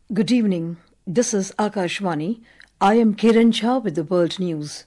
Good evening. This is Akashvani. I am Kiran Jha with the world news.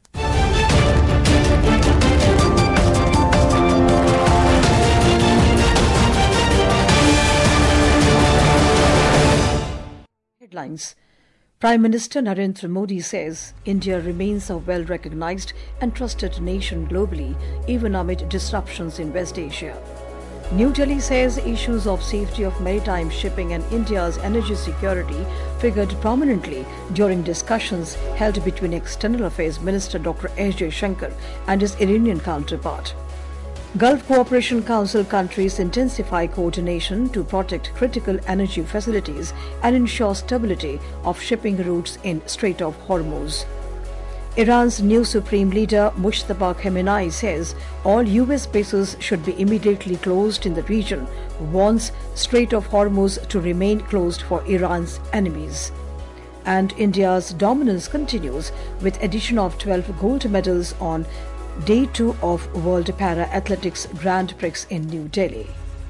Headlines. Prime Minister Narendra Modi says India remains a well-recognized and trusted nation globally, even amid disruptions in West Asia. New Delhi says issues of safety of maritime shipping and India's energy security figured prominently during discussions held between External Affairs Minister Dr. S. Jaishankar and his Iranian counterpart. Gulf Cooperation Council countries intensify coordination to protect critical energy facilities and ensure stability of shipping routes in Strait of Hormuz. Iran's new supreme leader Mujtaba Khamenei says all US bases should be immediately closed in the region, wants Strait of Hormuz to remain closed for Iran's enemies. And India's dominance continues with addition of 12 gold medals on Day 2 of World Para Athletics Grand Prix in New Delhi.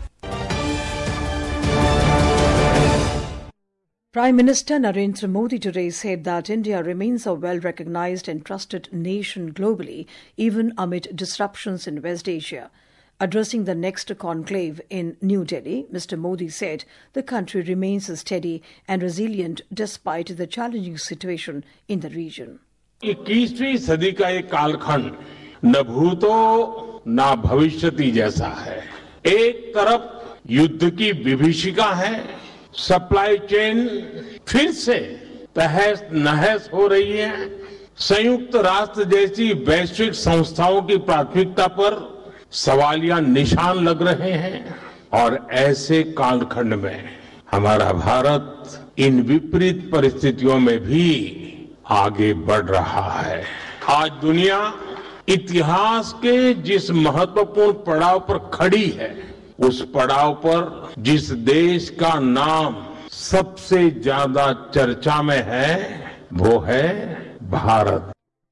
Prime Minister Narendra Modi today said that India remains a well-recognized and trusted nation globally, even amid disruptions in West Asia. Addressing the next conclave in New Delhi, Mr. Modi said the country remains steady and resilient despite the challenging situation in the region. 21वीं सदी का एक कालखंड न भूतो न भविष्यति जैसा है। एक तरफ युद्ध की विभीषिका है, सप्लाई चेन फिर से तहस नहस हो रही है, संयुक्त राष्ट्र जैसी वैश्विक संस्थाओं की प्राथमिकता पर सवालिया निशान लग रहे हैं और ऐसे कालखंड में हमारा भारत इन विपरीत परिस्थितियों में भी आगे बढ़ रहा है। आज दुनिया इतिहास के जिस महत्वपूर्ण पड़ाव पर खड़ी है, उस पड़ाव पर जिस देश का नाम सबसे ज्यादा चर्चा में है, वो है Bharat.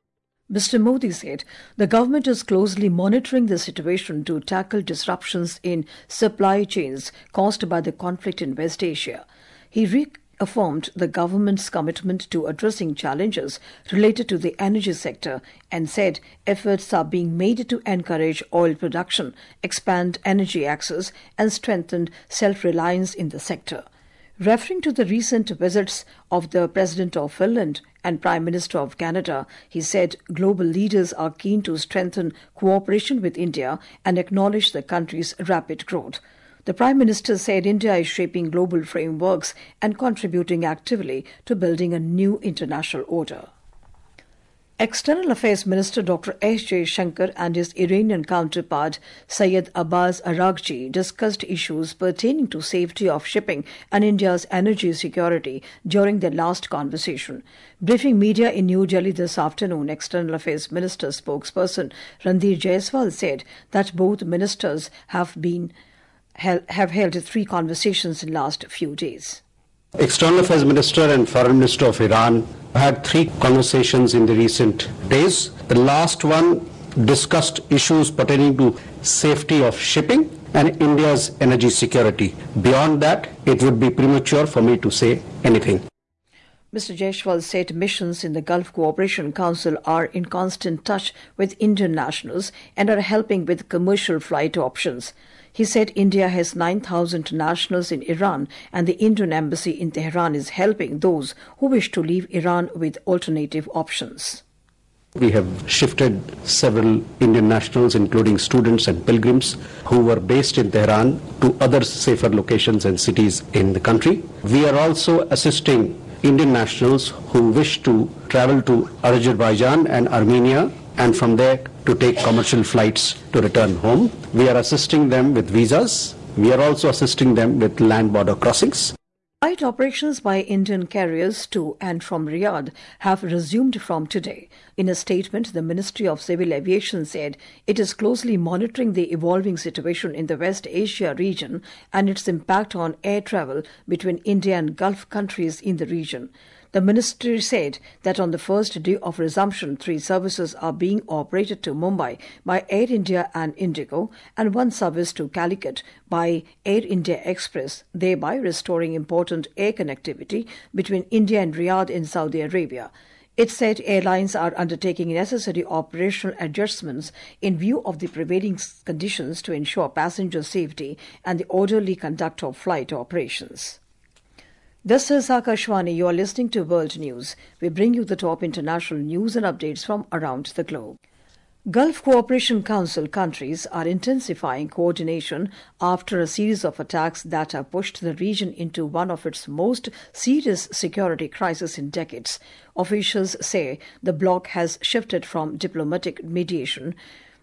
Mr. Modi said the government is closely monitoring the situation to tackle disruptions in supply chains caused by the conflict in West Asia. He reaffirmed the government's commitment to addressing challenges related to the energy sector and said efforts are being made to encourage oil production, expand energy access and strengthen self-reliance in the sector. Referring to the recent visits of the President of Finland and Prime Minister of Canada, he said global leaders are keen to strengthen cooperation with India and acknowledge the country's rapid growth. The Prime Minister said India is shaping global frameworks and contributing actively to building a new international order. External Affairs Minister Dr. S. Jaishankar and his Iranian counterpart Syed Abbas Araghchi discussed issues pertaining to safety of shipping and India's energy security during their last conversation. Briefing media in New Delhi this afternoon, External Affairs Minister spokesperson Randhir Jaiswal said that both ministers have held 3 conversations in the last few days. External Affairs Minister and Foreign Minister of Iran had 3 conversations in the recent days. The last one discussed issues pertaining to safety of shipping and India's energy security. Beyond that, it would be premature for me to say anything. Mr. Jaiswal said missions in the Gulf Cooperation Council are in constant touch with Indian nationals and are helping with commercial flight options. He said India has 9,000 nationals in Iran and the Indian embassy in Tehran is helping those who wish to leave Iran with alternative options. We have shifted several Indian nationals, including students and pilgrims, who were based in Tehran to other safer locations and cities in the country. We are also assisting Indian nationals who wish to travel to Azerbaijan and Armenia and from there to take commercial flights to return home. We are assisting them with visas. We are also assisting them with land border crossings. Flight operations by Indian carriers to and from Riyadh have resumed from today. In a statement, the Ministry of Civil Aviation said it is closely monitoring the evolving situation in the West Asia region and its impact on air travel between India and Gulf countries in the region. The ministry said that on the first day of resumption, 3 services are being operated to Mumbai by Air India and Indigo and 1 service to Calicut by Air India Express, thereby restoring important air connectivity between India and Riyadh in Saudi Arabia. It said airlines are undertaking necessary operational adjustments in view of the prevailing conditions to ensure passenger safety and the orderly conduct of flight operations. This is Akashwani. You are listening to World News. We bring you the top international news and updates from around the globe. Gulf Cooperation Council countries are intensifying coordination after a series of attacks that have pushed the region into one of its most serious security crises in decades. Officials say the bloc has shifted from diplomatic mediation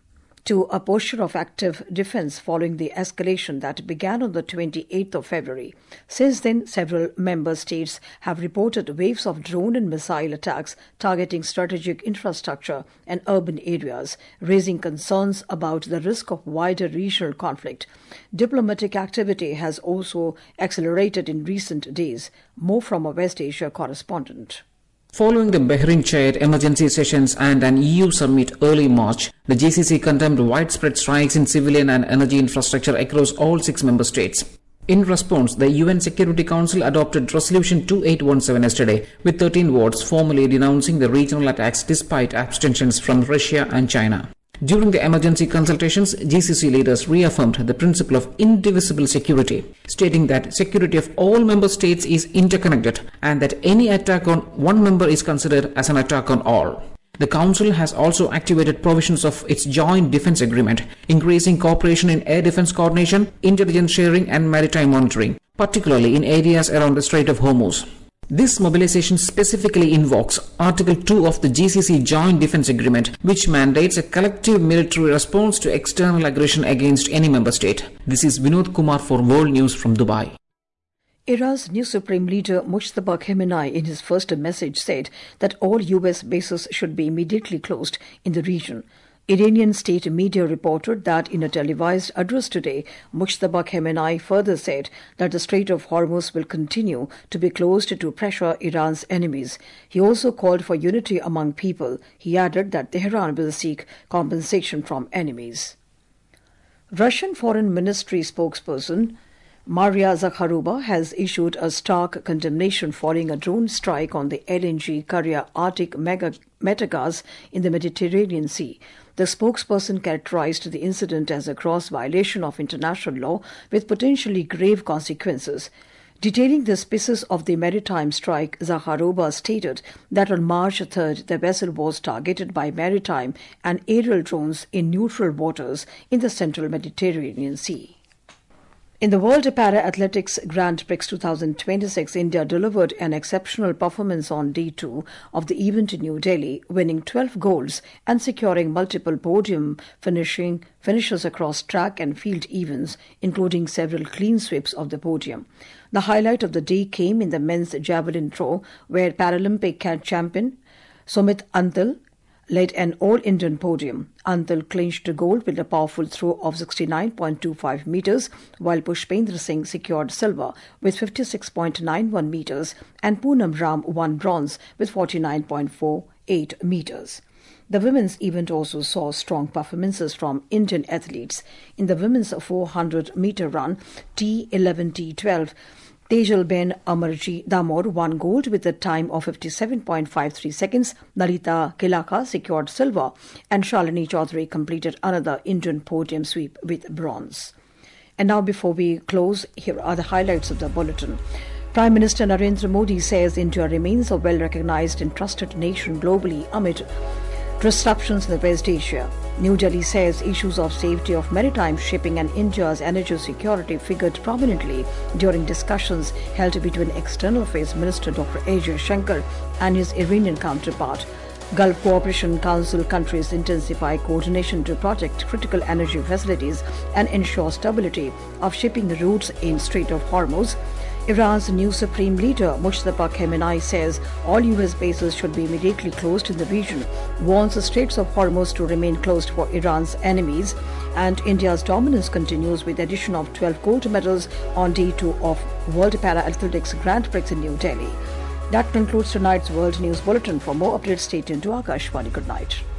to a posture of active defense following the escalation that began on the 28th of February. Since then, several member states have reported waves of drone and missile attacks targeting strategic infrastructure and urban areas, raising concerns about the risk of wider regional conflict. Diplomatic activity has also accelerated in recent days. More from a West Asia correspondent. Following the Bahrain-chaired emergency sessions and an EU summit early March, the GCC condemned widespread strikes in civilian and energy infrastructure across all 6 member states. In response, the UN Security Council adopted Resolution 2817 yesterday, with 13 votes formally denouncing the regional attacks despite abstentions from Russia and China. During the emergency consultations, GCC leaders reaffirmed the principle of indivisible security, stating that security of all member states is interconnected and that any attack on one member is considered as an attack on all. The Council has also activated provisions of its Joint Defence Agreement, increasing cooperation in air defence coordination, intelligence sharing and maritime monitoring, particularly in areas around the Strait of Hormuz. This mobilization specifically invokes Article 2 of the GCC Joint Defence Agreement, which mandates a collective military response to external aggression against any member state. This is Vinod Kumar for World News from Dubai. Iran's new Supreme Leader Mujtaba Khamenei in his first message said that all US bases should be immediately closed in the region. Iranian state media reported that in a televised address today, Mujtaba Khamenei further said that the Strait of Hormuz will continue to be closed to pressure Iran's enemies. He also called for unity among people. He added that Tehran will seek compensation from enemies. Russian Foreign Ministry spokesperson Maria Zakharova has issued a stark condemnation following a drone strike on the LNG carrier Arctic Metegas in the Mediterranean Sea. The spokesperson characterized the incident as a gross violation of international law with potentially grave consequences. Detailing the species of the maritime strike, Zakharova stated that on March 3rd, the vessel was targeted by maritime and aerial drones in neutral waters in the central Mediterranean Sea. In the World Para-Athletics Grand Prix 2026, India delivered an exceptional performance on Day 2 of the event in New Delhi, winning 12 golds and securing multiple podium finishes across track and field events, including several clean sweeps of the podium. The highlight of the day came in the men's javelin throw, where Paralympic champion Sumit Antal led an all-Indian podium. Antal clinched gold with a powerful throw of 69.25 meters, while Pushpendra Singh secured silver with 56.91 meters, and Poonam Ram won bronze with 49.48 meters. The women's event also saw strong performances from Indian athletes. In the women's 400-meter run, T11, T12, Tejal-Ben Amarji Damor won gold with a time of 57.53 seconds. Nalita Kilaka secured silver, and Shalini Chaudhary completed another Indian podium sweep with bronze. And now, before we close, here are the highlights of the bulletin. Prime Minister Narendra Modi says India remains a well-recognized and trusted nation globally amid disruptions in the West Asia. New Delhi says issues of safety of maritime shipping and India's energy security figured prominently during discussions held between External Affairs Minister Dr. A. Jaishankar and his Iranian counterpart. Gulf Cooperation Council countries intensify coordination to protect critical energy facilities and ensure stability of shipping routes in Strait of Hormuz. Iran's new Supreme Leader Mujtaba Khamenei says all US bases should be immediately closed in the region, warns the Straits of Hormuz to remain closed for Iran's enemies, and India's dominance continues with the addition of 12 gold medals on Day 2 of World Para-Athletics Grand Prix in New Delhi. That concludes tonight's World News Bulletin. For more updates, stay tuned to Akashvani. Good night.